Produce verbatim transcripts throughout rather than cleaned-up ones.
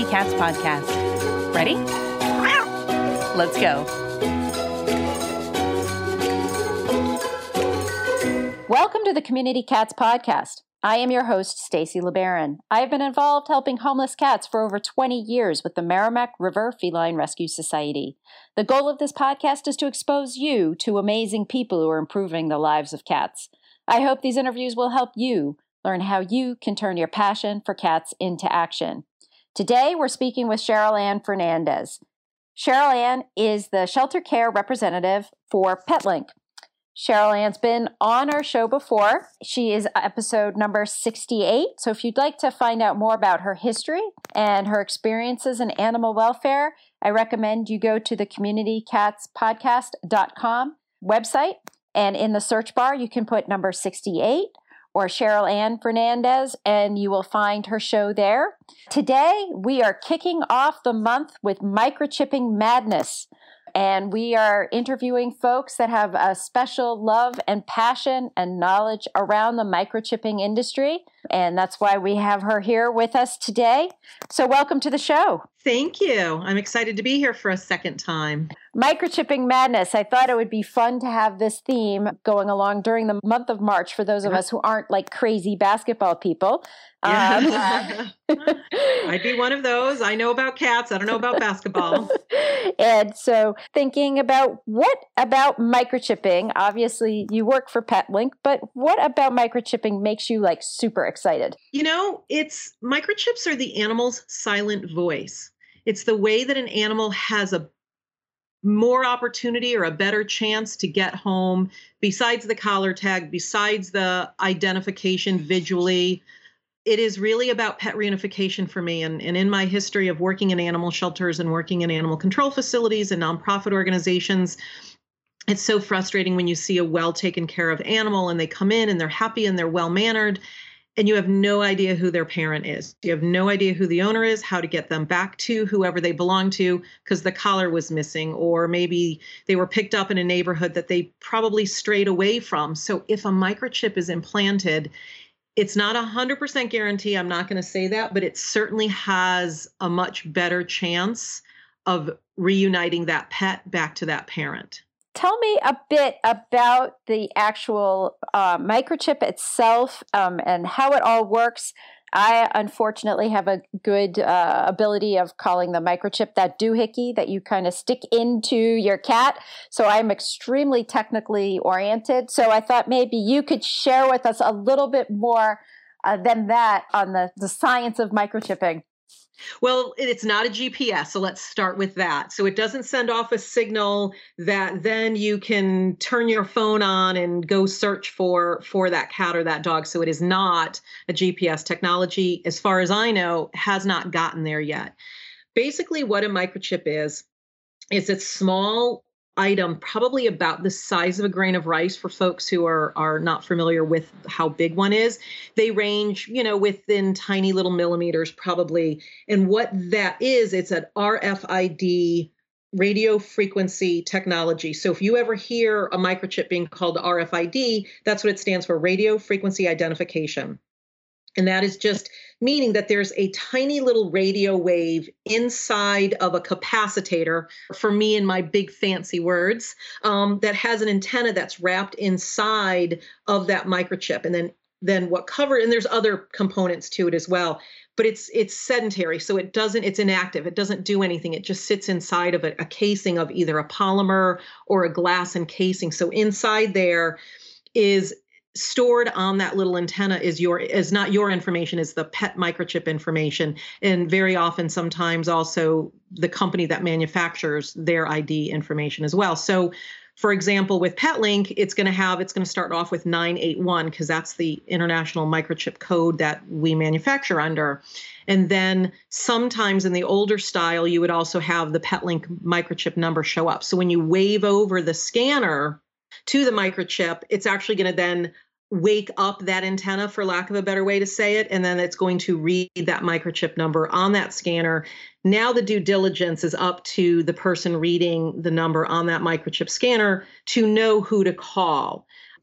Cats podcast. Ready? Let's go. Welcome to the Community Cats podcast. I am your host, Stacy LeBaron. I have been involved helping homeless cats for over twenty years with the Merrimack River Feline Rescue Society. The goal of this podcast is to expose you to amazing people who are improving the lives of cats. I hope these interviews will help you learn how you can turn your passion for cats into action. Today, we're speaking with Cheryl Ann Fernandez. Cheryl Ann is the shelter care representative for PetLink. Cheryl Ann's been on our show before. She is episode number sixty-eight. So if you'd like to find out more about her history and her experiences in animal welfare, I recommend you go to the community cats podcast dot com website. And in the search bar, you can put number sixty-eight or Cheryl Ann Fernandez, and you will find her show there. Today, we are kicking off the month with microchipping madness. And we are interviewing folks that have a special love and passion and knowledge around the microchipping industry. And that's why we have her here with us today. So welcome to the show. Thank you. I'm excited to be here for a second time. Microchipping madness. I thought it would be fun to have this theme going along during the month of March for those of us who aren't like crazy basketball people. Yeah. Um, I'd be one of those. I know about cats. I don't know about basketball. And so thinking about what about microchipping, obviously you work for PetLink, but what about microchipping makes you like super excited? You know, it's microchips are the animal's silent voice. It's the way that an animal has a more opportunity or a better chance to get home besides the collar tag, besides the identification visually. It is really about pet reunification for me. And, and in my history of working in animal shelters and working in animal control facilities and nonprofit organizations, it's so frustrating when you see a well taken care of animal and they come in and they're happy and they're well mannered and you have no idea who their parent is. You have no idea who the owner is, how to get them back to whoever they belong to because the collar was missing, or maybe they were picked up in a neighborhood that they probably strayed away from. So if a microchip is implanted, it's not a one hundred percent guarantee, I'm not going to say that, but it certainly has a much better chance of reuniting that pet back to that parent. Tell me a bit about the actual uh, microchip itself um, and how it all works. I unfortunately have a good uh, ability of calling the microchip that doohickey that you kind of stick into your cat. So I'm extremely technically oriented. So I thought maybe you could share with us a little bit more uh, than that on the, the science of microchipping. Well, it's not a G P S, so let's start with that. So it doesn't send off a signal that then you can turn your phone on and go search for, for that cat or that dog. So it is not a G P S technology, as far as I know, has not gotten there yet. Basically, what a microchip is, is a small item, probably about the size of a grain of rice for folks who are, are not familiar with how big one is. They range, you know, within tiny little millimeters probably. And what that is, it's an R F I D radio frequency technology. So if you ever hear a microchip being called R F I D, that's what it stands for, radio frequency identification. And that is just meaning that there's a tiny little radio wave inside of a capacitator, for me in my big fancy words, um, that has an antenna that's wrapped inside of that microchip. And then, then what covered, and there's other components to it as well, but it's it's sedentary. So it doesn't, it's inactive. It doesn't do anything. It just sits inside of a, a casing of either a polymer or a glass encasing. So inside there is stored on that little antenna is your is not your information, is the pet microchip information. And very often, sometimes also the company that manufactures their I D information as well. So for example, with PetLink, it's going to have, it's going to start off with nine eight one because that's the international microchip code that we manufacture under. And then sometimes in the older style, you would also have the PetLink microchip number show up. So when you wave over the scanner to the microchip, it's actually going to then wake up that antenna, for lack of a better way to say it, and then it's going to read that microchip number on that scanner. Now the due diligence is up to the person reading the number on that microchip scanner to know who to call.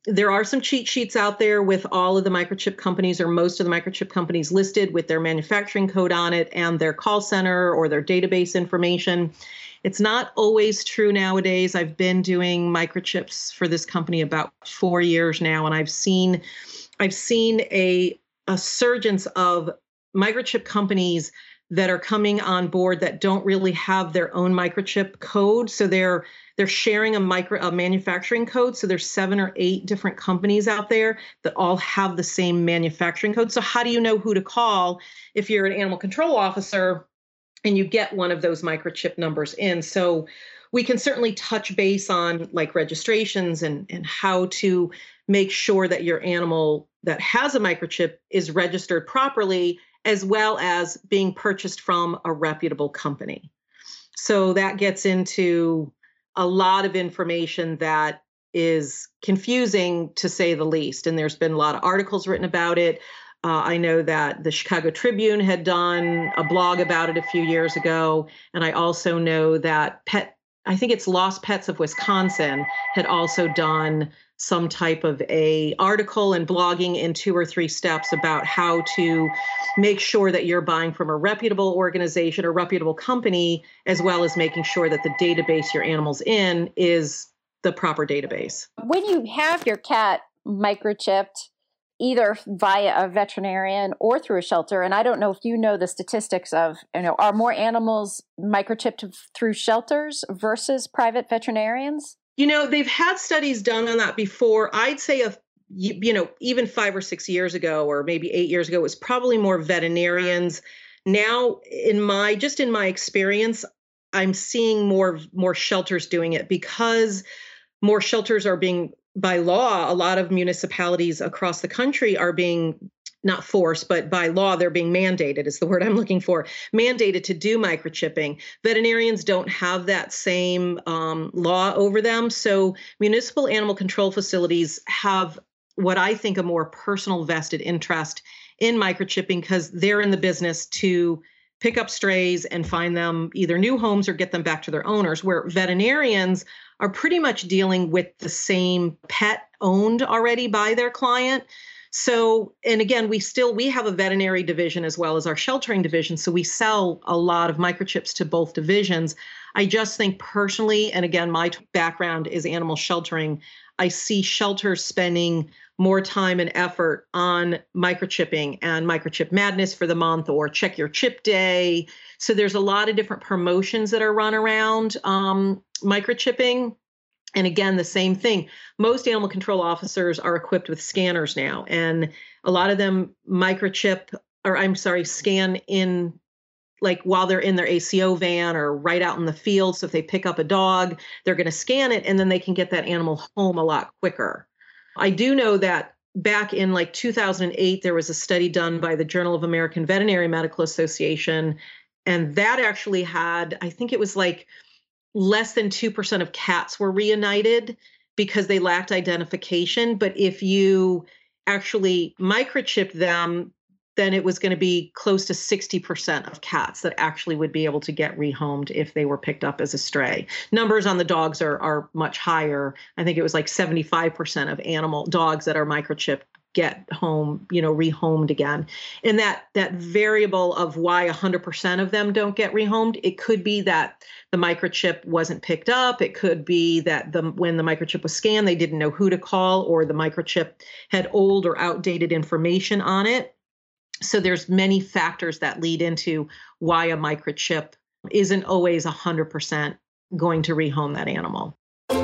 there are some cheat sheets out there with all of the microchip companies or most of the microchip companies listed with their manufacturing code on it and their call center or their database information. It's not always true nowadays. I've been doing microchips for this company about four years now, and I've seen I've seen a, a surgence of microchip companies that are coming on board that don't really have their own microchip code. So they're they're sharing a micro a manufacturing code. So there's seven or eight different companies out there that all have the same manufacturing code. So how do you know who to call if you're an animal control officer and you get one of those microchip numbers in? So we can certainly touch base on like registrations and, and how to make sure that your animal that has a microchip is registered properly, as well as being purchased from a reputable company. So that gets into a lot of information that is confusing, to say the least. And there's been a lot of articles written about it. Uh, I know that the Chicago Tribune had done a blog about it a few years ago. And I also know that Pet, I think it's Lost Pets of Wisconsin, had also done some type of a article and blogging in two or three steps about how to make sure that you're buying from a reputable organization or reputable company, as well as making sure that the database your animal's in is the proper database. When you have your cat microchipped, either via a veterinarian or through a shelter, and I don't know if you know the statistics of, you know, are more animals microchipped through shelters versus private veterinarians? You know, they've had studies done on that before. I'd say, a, you, you know, even five or six years ago, or maybe eight years ago, it was probably more veterinarians. Now, in my just in my experience, I'm seeing more more shelters doing it because more shelters are being, by law, a lot of municipalities across the country are being, not forced, but by law, they're being mandated, is the word I'm looking for, mandated to do microchipping. Veterinarians don't have that same um, law over them. So municipal animal control facilities have what I think a more personal vested interest in microchipping because they're in the business to pick up strays and find them either new homes or get them back to their owners, where veterinarians are pretty much dealing with the same pet owned already by their client. So, and again, we still, we have a veterinary division as well as our sheltering division. So we sell a lot of microchips to both divisions. I just think personally, and again, my background is animal sheltering, I see shelters spending more time and effort on microchipping and microchip madness for the month or check your chip day. So there's a lot of different promotions that are run around um, microchipping. And again, the same thing. Most animal control officers are equipped with scanners now, and a lot of them microchip, or I'm sorry, scan in like while they're in their A C O van or right out in the field. So if they pick up a dog, they're going to scan it and then they can get that animal home a lot quicker. I do know that back in like two thousand eight, there was a study done by the Journal of American Veterinary Medical Association. And that actually had, I think it was like less than two percent of cats were reunited because they lacked identification. But if you actually microchipped them, then it was going to be close to sixty percent of cats that actually would be able to get rehomed if they were picked up as a stray. Numbers on the dogs are are much higher. I think it was like seventy-five percent of animal dogs that are microchipped get home, you know, rehomed again. And that that variable of why one hundred percent of them don't get rehomed, it could be that the microchip wasn't picked up. It could be that the when the microchip was scanned, they didn't know who to call, or the microchip had old or outdated information on it. So there's many factors that lead into why a microchip isn't always one hundred percent going to rehome that animal.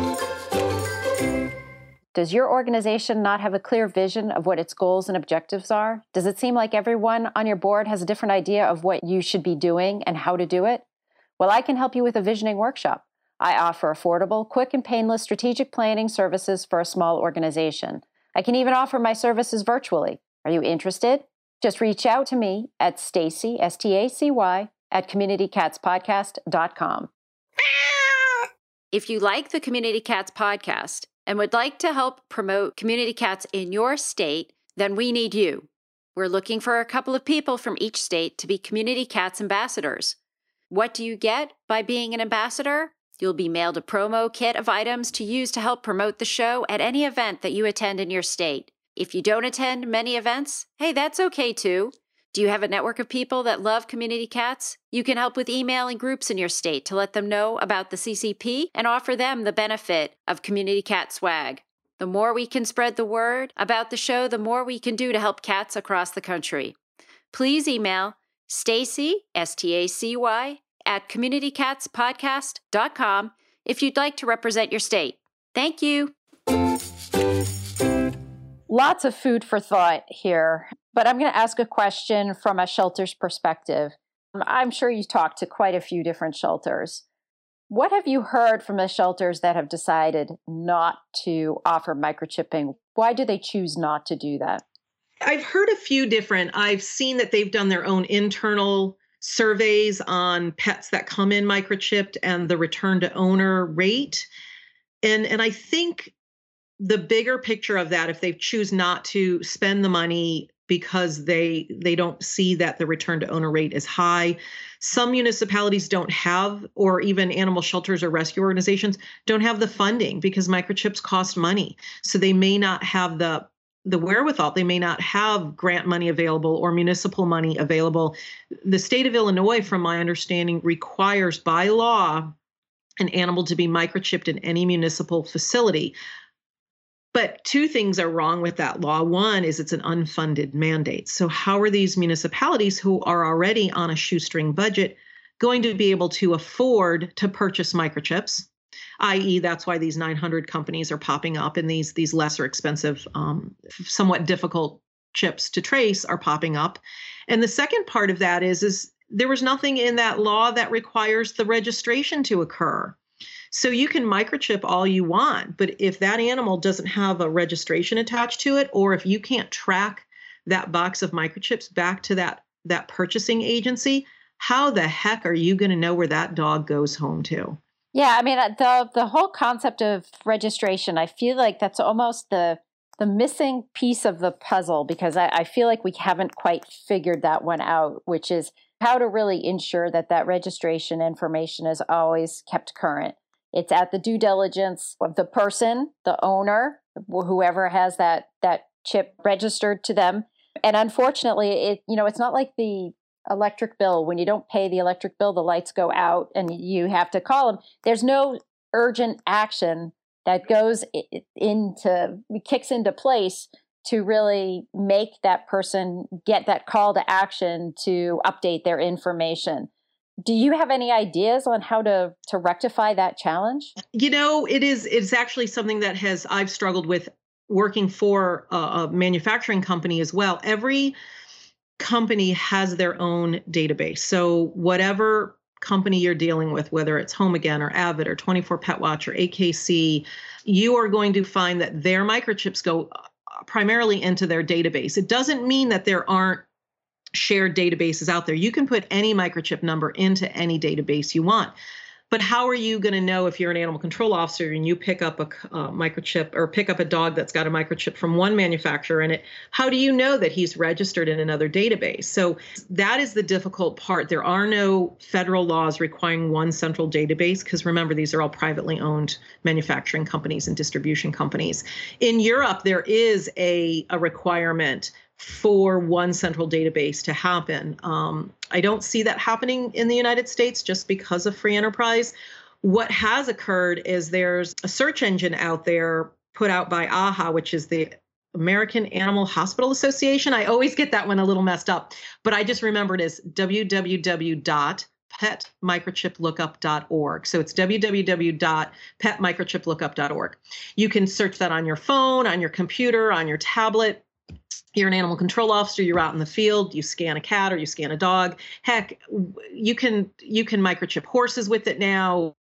Does your organization not have a clear vision of what its goals and objectives are? Does it seem like everyone on your board has a different idea of what you should be doing and how to do it? Well, I can help you with a visioning workshop. I offer affordable, quick, and painless strategic planning services for a small organization. I can even offer my services virtually. Are you interested? Just reach out to me at Stacy, S T A C Y, at community cats podcast dot com. If you like the Community Cats podcast and would like to help promote community cats in your state, then we need you. We're looking for a couple of people from each state to be Community Cats ambassadors. What do you get by being an ambassador? You'll be mailed a promo kit of items to use to help promote the show at any event that you attend in your state. If you don't attend many events, hey, that's okay too. Do you have a network of people that love community cats? You can help with emailing groups in your state to let them know about the C C P and offer them the benefit of community cat swag. The more we can spread the word about the show, the more we can do to help cats across the country. Please email Stacy, S T A C Y, at community cats podcast dot com if you'd like to represent your state. Thank you. Lots of food for thought here, but I'm going to ask a question from a shelter's perspective. I'm sure you talked to quite a few different shelters. What have you heard from the shelters that have decided not to offer microchipping? Why do they choose not to do that? I've heard a few different. I've seen that they've done their own internal surveys on pets that come in microchipped and the return to owner rate. And, and I think the bigger picture of that, if they choose not to spend the money because they they don't see that the return to owner rate is high. Some municipalities don't have, or even animal shelters or rescue organizations don't have the funding because microchips cost money. So they may not have the the wherewithal. They may not have grant money available or municipal money available. The state of Illinois, from my understanding, requires by law an animal to be microchipped in any municipal facility. But two things are wrong with that law. One is it's an unfunded mandate. So how are these municipalities who are already on a shoestring budget going to be able to afford to purchase microchips? that is, that's why these nine hundred companies are popping up and these, these lesser expensive, um, somewhat difficult chips to trace are popping up. And the second part of that is, is there was nothing in that law that requires the registration to occur. So you can microchip all you want, but if that animal doesn't have a registration attached to it, or if you can't track that box of microchips back to that, that purchasing agency, how the heck are you going to know where that dog goes home to? Yeah, I mean, the the whole concept of registration, I feel like that's almost the the missing piece of the puzzle, because I, I feel like we haven't quite figured that one out, which is how to really ensure that that registration information is always kept current. It's at the due diligence of the person, the owner, whoever has that that chip registered to them. And unfortunately, it you know, it's not like the electric bill. When you don't pay the electric bill, the lights go out and you have to call them. There's no urgent action that goes into, kicks into place to really make that person get that call to action to update their information. Do you have any ideas on how to, to rectify that challenge? You know, it is, it's actually something that has, I've struggled with working for a, a manufacturing company as well. Every company has their own database. So whatever company you're dealing with, whether it's Home Again or Avid or twenty-four Pet Watch or A K C, you are going to find that their microchips go primarily into their database. It doesn't mean that there aren't shared databases out there. You can put any microchip number into any database you want. But how are you going to know if you're an animal control officer and you pick up a uh, microchip or pick up a dog that's got a microchip from one manufacturer in it? How do you know that he's registered in another database? So that is the difficult part. There are no federal laws requiring one central database, because remember, these are all privately owned manufacturing companies and distribution companies. In Europe, there is a, a requirement for one central database to happen. Um, I don't see that happening in the United States just because of free enterprise. What has occurred is there's a search engine out there put out by A H A, which is the American Animal Hospital Association. I always get that one a little messed up, but I just remember it as w w w dot pet microchip lookup dot org. So it's w w w dot pet microchip lookup dot org. You can search that on your phone, on your computer, on your tablet. You're an animal control officer, you're out in the field, you scan a cat or you scan a dog. Heck, you can you can microchip horses with it now,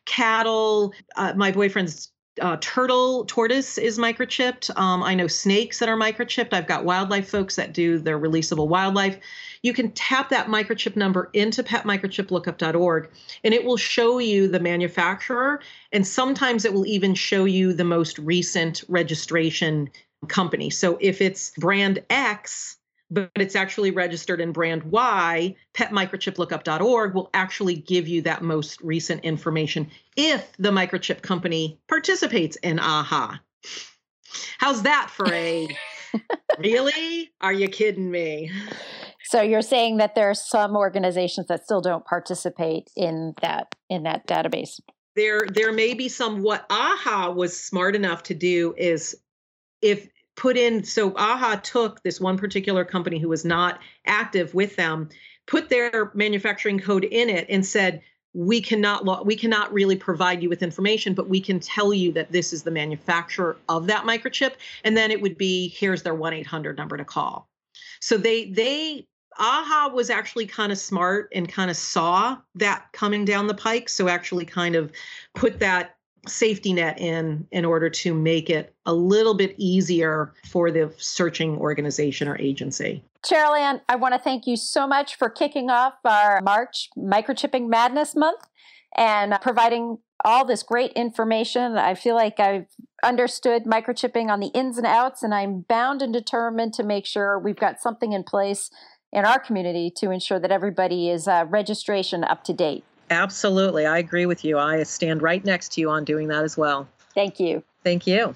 cattle. Uh, my boyfriend's uh, turtle, tortoise is microchipped. Um, I know snakes that are microchipped. I've got wildlife folks that do their releasable wildlife. You can tap that microchip number into pet microchip lookup dot org, and it will show you the manufacturer. And sometimes it will even show you the most recent registration company. So if it's brand X, but it's actually registered in brand Y, pet microchip lookup dot org will actually give you that most recent information if the microchip company participates in AHA. How's that for a, really? Are you kidding me? So you're saying that there are some organizations that still don't participate in that in that database? There, there may be some. What AHA was smart enough to do is if put in, so AHA took this one particular company who was not active with them, put their manufacturing code in it and said, we cannot, lo- we cannot really provide you with information, but we can tell you that this is the manufacturer of that microchip. And then it would be, here's their one eight hundred number to call. So they, they, AHA was actually kind of smart and kind of saw that coming down the pike. So actually kind of put that safety net in in order to make it a little bit easier for the searching organization or agency. Cheryl Ann, I want to thank you so much for kicking off our March Microchipping Madness Month and providing all this great information. I feel like I've understood microchipping on the ins and outs, and I'm bound and determined to make sure we've got something in place in our community to ensure that everybody is uh, registration up to date. Absolutely. I agree with you. I stand right next to you on doing that as well. Thank you. Thank you.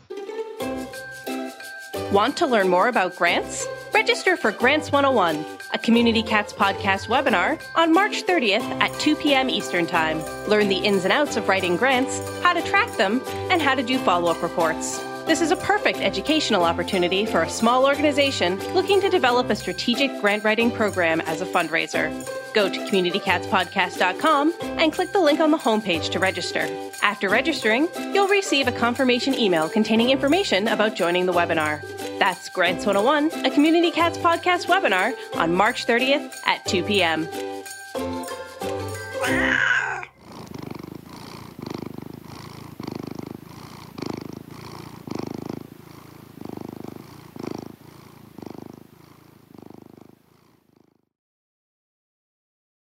Want to learn more about grants? Register for Grants one oh one, a Community Cats podcast webinar on March thirtieth at two p.m. Eastern Time. Learn the ins and outs of writing grants, how to track them, and how to do follow-up reports. This is a perfect educational opportunity for a small organization looking to develop a strategic grant writing program as a fundraiser. Go to community cats podcast dot com and click the link on the homepage to register. After registering, you'll receive a confirmation email containing information about joining the webinar. That's Grants one oh one, a Community Cats podcast webinar on March thirtieth at two p.m.